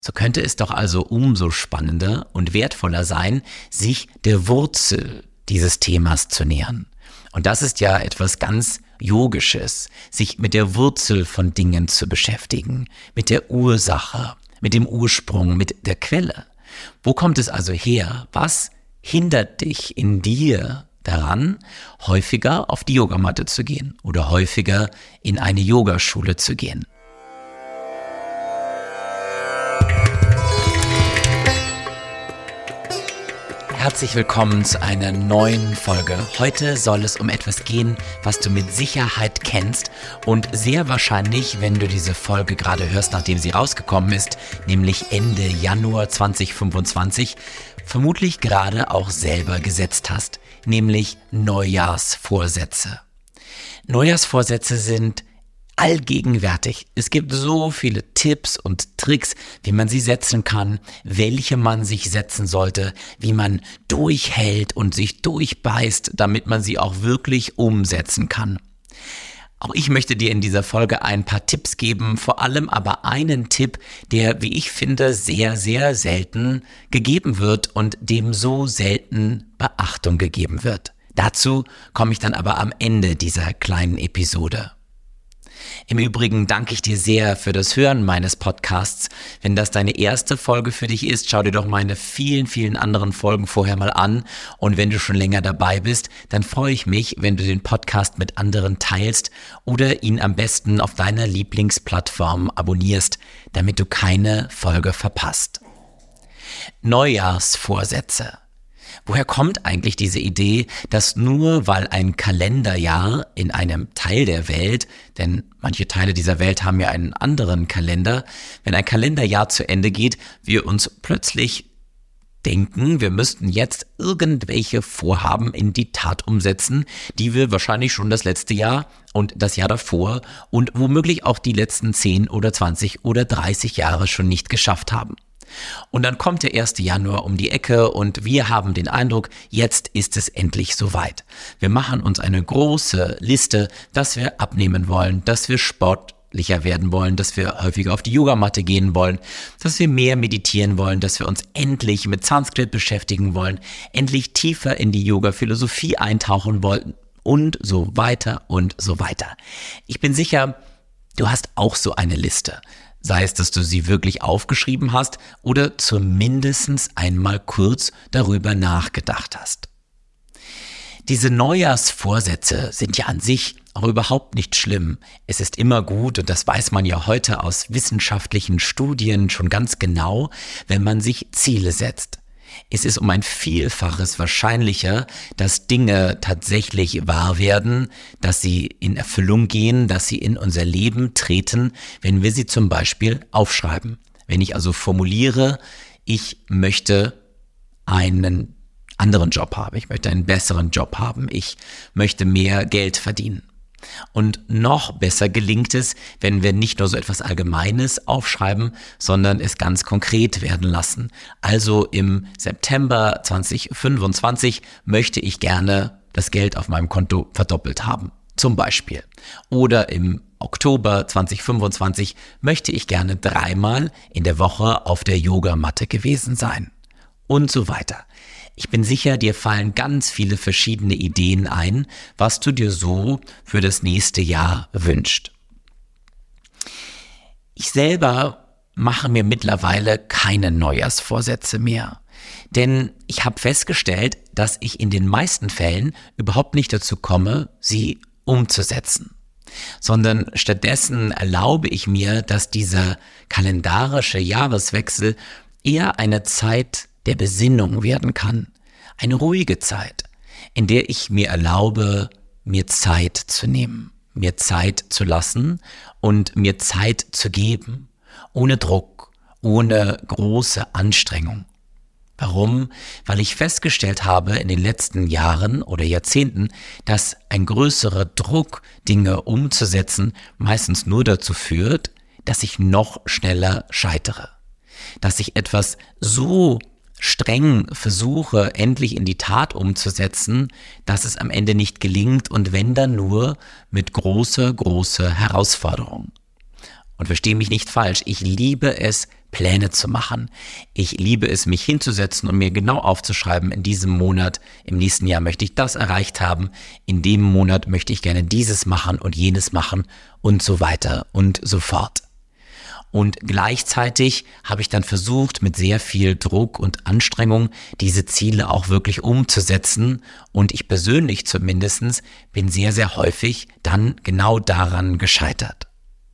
So könnte es doch also umso spannender und wertvoller sein, sich der Wurzel dieses Themas zu nähern. Und das ist ja etwas ganz Yogisches, sich mit der Wurzel von Dingen zu beschäftigen, mit der Ursache, mit dem Ursprung, mit der Quelle. Wo kommt es also her? Was hindert dich in dir daran, häufiger auf die Yogamatte zu gehen oder häufiger in eine Yogaschule zu gehen? Herzlich willkommen zu einer neuen Folge. Heute soll es um etwas gehen, was du mit Sicherheit kennst und sehr wahrscheinlich, wenn du diese Folge gerade hörst, nachdem sie rausgekommen ist, nämlich Ende Januar 2025, vermutlich gerade auch selber gesetzt hast, nämlich Neujahrsvorsätze. Neujahrsvorsätze sind allgegenwärtig. Es gibt so viele Tipps und Tricks, wie man sie setzen kann, welche man sich setzen sollte, wie man durchhält und sich durchbeißt, damit man sie auch wirklich umsetzen kann. Auch ich möchte dir in dieser Folge ein paar Tipps geben, vor allem aber einen Tipp, der, wie ich finde, sehr, sehr selten gegeben wird und dem so selten Beachtung gegeben wird. Dazu komme ich dann aber am Ende dieser kleinen Episode. Im Übrigen danke ich dir sehr für das Hören meines Podcasts. Wenn das deine erste Folge für dich ist, schau dir doch meine vielen, vielen anderen Folgen vorher mal an. Und wenn du schon länger dabei bist, dann freue ich mich, wenn du den Podcast mit anderen teilst oder ihn am besten auf deiner Lieblingsplattform abonnierst, damit du keine Folge verpasst. Neujahrsvorsätze. Woher kommt eigentlich diese Idee, dass nur weil ein Kalenderjahr in einem Teil der Welt, denn manche Teile dieser Welt haben ja einen anderen Kalender, wenn ein Kalenderjahr zu Ende geht, wir uns plötzlich denken, wir müssten jetzt irgendwelche Vorhaben in die Tat umsetzen, die wir wahrscheinlich schon das letzte Jahr und das Jahr davor und womöglich auch die letzten 10 oder 20 oder 30 Jahre schon nicht geschafft haben. Und dann kommt der 1. Januar um die Ecke und wir haben den Eindruck, jetzt ist es endlich soweit. Wir machen uns eine große Liste, dass wir abnehmen wollen, dass wir sportlicher werden wollen, dass wir häufiger auf die Yogamatte gehen wollen, dass wir mehr meditieren wollen, dass wir uns endlich mit Sanskrit beschäftigen wollen, endlich tiefer in die Yoga-Philosophie eintauchen wollen und so weiter und so weiter. Ich bin sicher, du hast auch so eine Liste. Sei es, dass du sie wirklich aufgeschrieben hast oder zumindest einmal kurz darüber nachgedacht hast. Diese Neujahrsvorsätze sind ja an sich auch überhaupt nicht schlimm. Es ist immer gut, und das weiß man ja heute aus wissenschaftlichen Studien schon ganz genau, wenn man sich Ziele setzt. Es ist um ein Vielfaches wahrscheinlicher, dass Dinge tatsächlich wahr werden, dass sie in Erfüllung gehen, dass sie in unser Leben treten, wenn wir sie zum Beispiel aufschreiben. Wenn ich also formuliere, ich möchte einen anderen Job haben, ich möchte einen besseren Job haben, ich möchte mehr Geld verdienen. Und noch besser gelingt es, wenn wir nicht nur so etwas Allgemeines aufschreiben, sondern es ganz konkret werden lassen. Also im September 2025 möchte ich gerne das Geld auf meinem Konto verdoppelt haben, zum Beispiel. Oder im Oktober 2025 möchte ich gerne 3-mal in der Woche auf der Yogamatte gewesen sein. Und so weiter. Ich bin sicher, dir fallen ganz viele verschiedene Ideen ein, was du dir so für das nächste Jahr wünschst. Ich selber mache mir mittlerweile keine Neujahrsvorsätze mehr, denn ich habe festgestellt, dass ich in den meisten Fällen überhaupt nicht dazu komme, sie umzusetzen. Sondern stattdessen erlaube ich mir, dass dieser kalendarische Jahreswechsel eher eine Zeit der Besinnung werden kann. Eine ruhige Zeit, in der ich mir erlaube, mir Zeit zu nehmen, mir Zeit zu lassen und mir Zeit zu geben, ohne Druck, ohne große Anstrengung. Warum? Weil ich festgestellt habe in den letzten Jahren oder Jahrzehnten, dass ein größerer Druck, Dinge umzusetzen, meistens nur dazu führt, dass ich noch schneller scheitere. Dass ich etwas so streng versuche, endlich in die Tat umzusetzen, dass es am Ende nicht gelingt und wenn dann nur mit großer Herausforderung. Und verstehe mich nicht falsch, ich liebe es, Pläne zu machen. Ich liebe es, mich hinzusetzen und mir genau aufzuschreiben, in diesem Monat, im nächsten Jahr möchte ich das erreicht haben, in dem Monat möchte ich gerne dieses machen und jenes machen und so weiter und so fort. Und gleichzeitig habe ich dann versucht, mit sehr viel Druck und Anstrengung diese Ziele auch wirklich umzusetzen. Und ich persönlich zumindest bin sehr, sehr häufig dann genau daran gescheitert.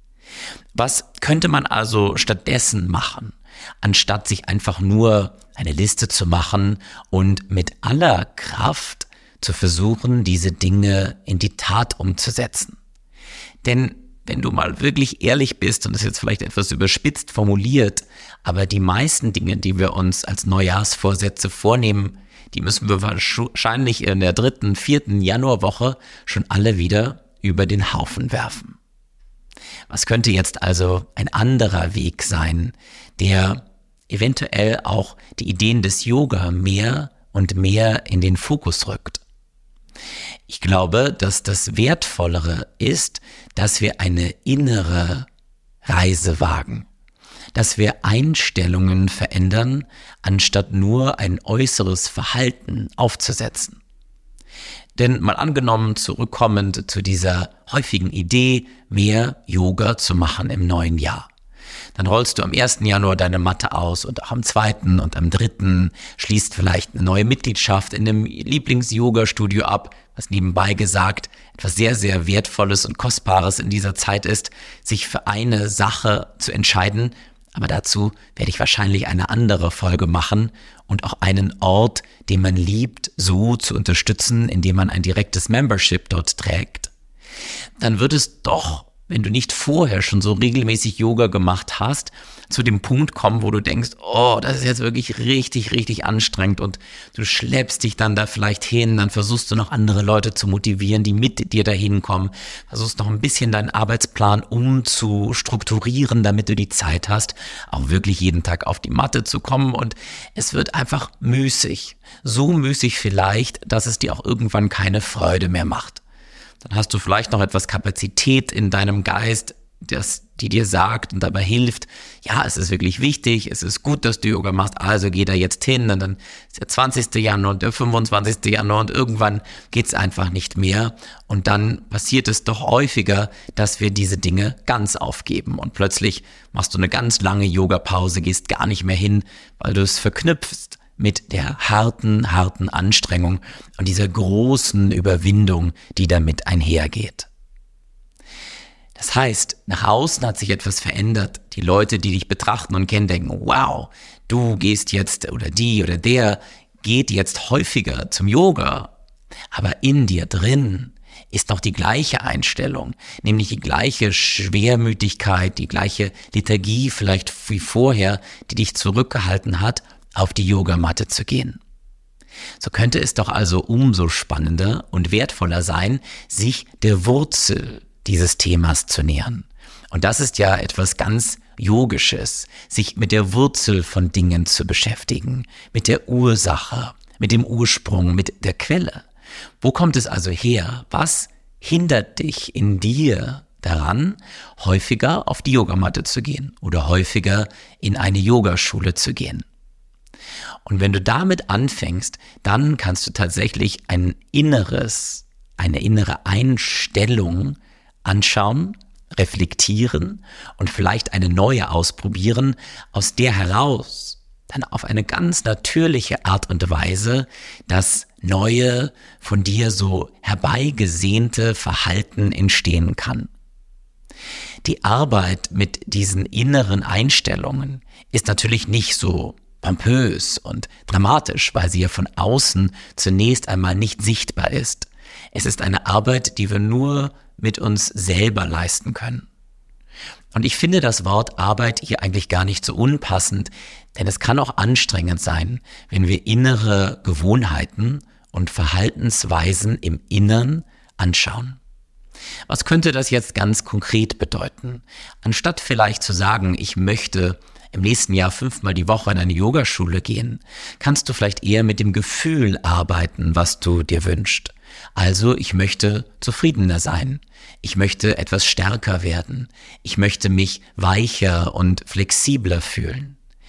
Was könnte man also stattdessen machen, anstatt sich einfach nur eine Liste zu machen und mit aller Kraft zu versuchen, diese Dinge in die Tat umzusetzen? Denn wenn du mal wirklich ehrlich bist, und das ist jetzt vielleicht etwas überspitzt formuliert, aber die meisten Dinge, die wir uns als Neujahrsvorsätze vornehmen, die müssen wir wahrscheinlich in der 3., 4. Januarwoche schon alle wieder über den Haufen werfen. Was könnte jetzt also ein anderer Weg sein, der eventuell auch die Ideen des Yoga mehr und mehr in den Fokus rückt? Ich glaube, dass das Wertvollere ist, dass wir eine innere Reise wagen, dass wir Einstellungen verändern, anstatt nur ein äußeres Verhalten aufzusetzen. Denn mal angenommen, zurückkommend zu dieser häufigen Idee, mehr Yoga zu machen im neuen Jahr. Dann rollst du am 1. Januar deine Matte aus und auch am 2. und am 3. schließt vielleicht eine neue Mitgliedschaft in einem Lieblings-Yoga-Studio ab, was nebenbei gesagt etwas sehr, sehr Wertvolles und Kostbares in dieser Zeit ist, sich für eine Sache zu entscheiden. Aber dazu werde ich wahrscheinlich eine andere Folge machen und auch einen Ort, den man liebt, so zu unterstützen, indem man ein direktes Membership dort trägt. Dann wird es doch, wenn du nicht vorher schon so regelmäßig Yoga gemacht hast, zu dem Punkt kommen, wo du denkst, oh, das ist jetzt wirklich richtig, richtig anstrengend und du schleppst dich dann da vielleicht hin, dann versuchst du noch andere Leute zu motivieren, die mit dir dahin kommen, versuchst noch ein bisschen deinen Arbeitsplan umzustrukturieren, damit du die Zeit hast, auch wirklich jeden Tag auf die Matte zu kommen und es wird einfach müßig. So müßig vielleicht, dass es dir auch irgendwann keine Freude mehr macht. Dann hast du vielleicht noch etwas Kapazität in deinem Geist, die dir sagt und dabei hilft, ja, es ist wirklich wichtig, es ist gut, dass du Yoga machst, also geh da jetzt hin und dann ist der 20. Januar und der 25. Januar und irgendwann geht's einfach nicht mehr und dann passiert es doch häufiger, dass wir diese Dinge ganz aufgeben und plötzlich machst du eine ganz lange Yoga-Pause, gehst gar nicht mehr hin, weil du es verknüpfst mit der harten Anstrengung und dieser großen Überwindung, die damit einhergeht. Das heißt, nach außen hat sich etwas verändert. Die Leute, die dich betrachten und kennen, denken, wow, du gehst jetzt oder die oder der geht jetzt häufiger zum Yoga. Aber in dir drin ist noch die gleiche Einstellung, nämlich die gleiche Schwermütigkeit, die gleiche Lethargie vielleicht wie vorher, die dich zurückgehalten hat, auf die Yogamatte zu gehen. So könnte es doch also umso spannender und wertvoller sein, sich der Wurzel dieses Themas zu nähern. Und das ist ja etwas ganz Yogisches, sich mit der Wurzel von Dingen zu beschäftigen, mit der Ursache, mit dem Ursprung, mit der Quelle. Wo kommt es also her? Was hindert dich in dir daran, häufiger auf die Yogamatte zu gehen oder häufiger in eine Yogaschule zu gehen? Und wenn du damit anfängst, dann kannst du tatsächlich eine innere Einstellung anschauen, reflektieren und vielleicht eine neue ausprobieren, aus der heraus dann auf eine ganz natürliche Art und Weise das neue, von dir so herbeigesehnte Verhalten entstehen kann. Die Arbeit mit diesen inneren Einstellungen ist natürlich nicht so pompös und dramatisch, weil sie ja von außen zunächst einmal nicht sichtbar ist. Es ist eine Arbeit, die wir nur mit uns selber leisten können. Und ich finde das Wort Arbeit hier eigentlich gar nicht so unpassend, denn es kann auch anstrengend sein, wenn wir innere Gewohnheiten und Verhaltensweisen im Innern anschauen. Was könnte das jetzt ganz konkret bedeuten? Anstatt vielleicht zu sagen, ich möchte im nächsten Jahr 5-mal die Woche in eine Yogaschule gehen, kannst du vielleicht eher mit dem Gefühl arbeiten, was du dir wünschst. Also, ich möchte zufriedener sein. Ich möchte etwas stärker werden. Ich möchte mich weicher und flexibler fühlen.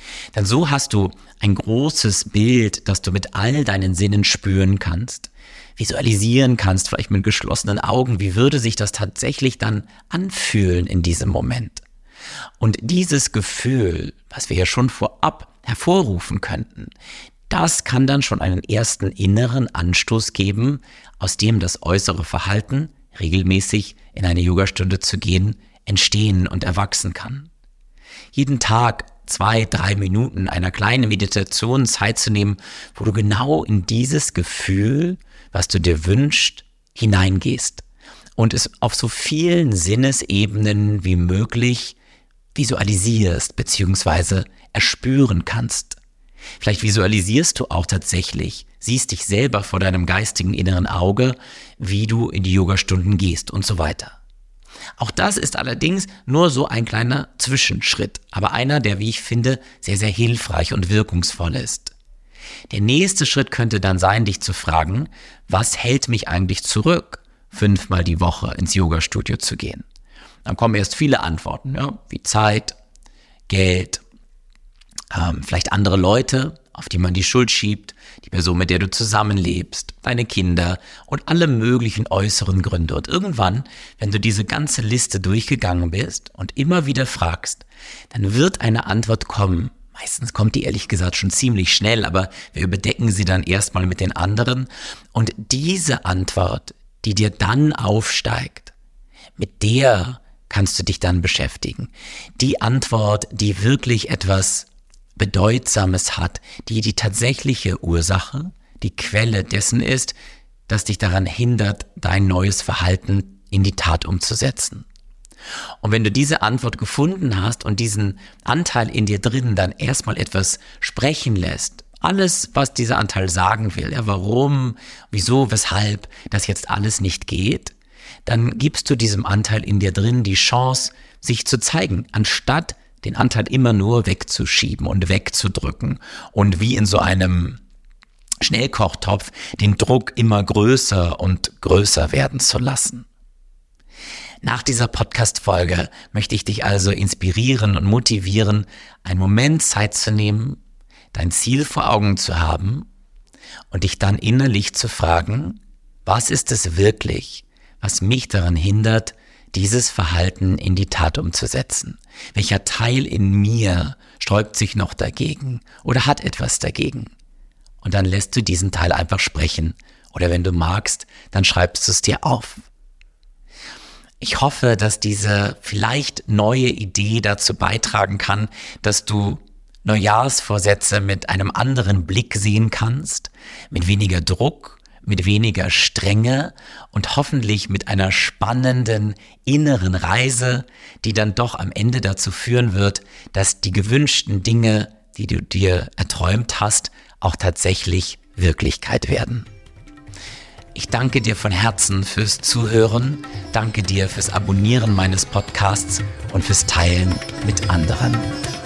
Denn so hast du ein großes Bild, das du mit all deinen Sinnen spüren kannst, visualisieren kannst, vielleicht mit geschlossenen Augen. Wie würde sich das tatsächlich dann anfühlen in diesem Moment? Und dieses Gefühl, was wir ja schon vorab hervorrufen könnten, das kann dann schon einen ersten inneren Anstoß geben, aus dem das äußere Verhalten, regelmäßig in eine Yogastunde zu gehen, entstehen und erwachsen kann. Jeden Tag 2-3 Minuten einer kleinen Meditation Zeit zu nehmen, wo du genau in dieses Gefühl, was du dir wünschst, hineingehst und es auf so vielen Sinnesebenen wie möglich visualisierst bzw. erspüren kannst. Vielleicht visualisierst du auch tatsächlich, siehst dich selber vor deinem geistigen inneren Auge, wie du in die Yogastunden gehst und so weiter. Auch das ist allerdings nur so ein kleiner Zwischenschritt, aber einer, der, wie ich finde, sehr, sehr hilfreich und wirkungsvoll ist. Der nächste Schritt könnte dann sein, dich zu fragen, was hält mich eigentlich zurück, 5-mal die Woche ins Yogastudio zu gehen? Dann kommen erst viele Antworten, ja, wie Zeit, Geld, vielleicht andere Leute, auf die man die Schuld schiebt, die Person, mit der du zusammenlebst, deine Kinder und alle möglichen äußeren Gründe. Und irgendwann, wenn du diese ganze Liste durchgegangen bist und immer wieder fragst, dann wird eine Antwort kommen. Meistens kommt die ehrlich gesagt schon ziemlich schnell, aber wir überdecken sie dann erstmal mit den anderen. Und diese Antwort, die dir dann aufsteigt, mit der kannst du dich dann beschäftigen. Die Antwort, die wirklich etwas Bedeutsames hat, die tatsächliche Ursache, die Quelle dessen ist, das dich daran hindert, dein neues Verhalten in die Tat umzusetzen. Und wenn du diese Antwort gefunden hast und diesen Anteil in dir drin dann erstmal etwas sprechen lässt, alles, was dieser Anteil sagen will, ja, warum, wieso, weshalb das jetzt alles nicht geht, dann gibst du diesem Anteil in dir drin die Chance, sich zu zeigen, anstatt den Anteil immer nur wegzuschieben und wegzudrücken und wie in so einem Schnellkochtopf den Druck immer größer und größer werden zu lassen. Nach dieser Podcast-Folge möchte ich dich also inspirieren und motivieren, einen Moment Zeit zu nehmen, dein Ziel vor Augen zu haben und dich dann innerlich zu fragen, was ist es wirklich, was mich daran hindert, dieses Verhalten in die Tat umzusetzen? Welcher Teil in mir sträubt sich noch dagegen oder hat etwas dagegen? Und dann lässt du diesen Teil einfach sprechen. Oder wenn du magst, dann schreibst du es dir auf. Ich hoffe, dass diese vielleicht neue Idee dazu beitragen kann, dass du Neujahrsvorsätze mit einem anderen Blick sehen kannst, mit weniger Druck, mit weniger Strenge und hoffentlich mit einer spannenden inneren Reise, die dann doch am Ende dazu führen wird, dass die gewünschten Dinge, die du dir erträumt hast, auch tatsächlich Wirklichkeit werden. Ich danke dir von Herzen fürs Zuhören, danke dir fürs Abonnieren meines Podcasts und fürs Teilen mit anderen.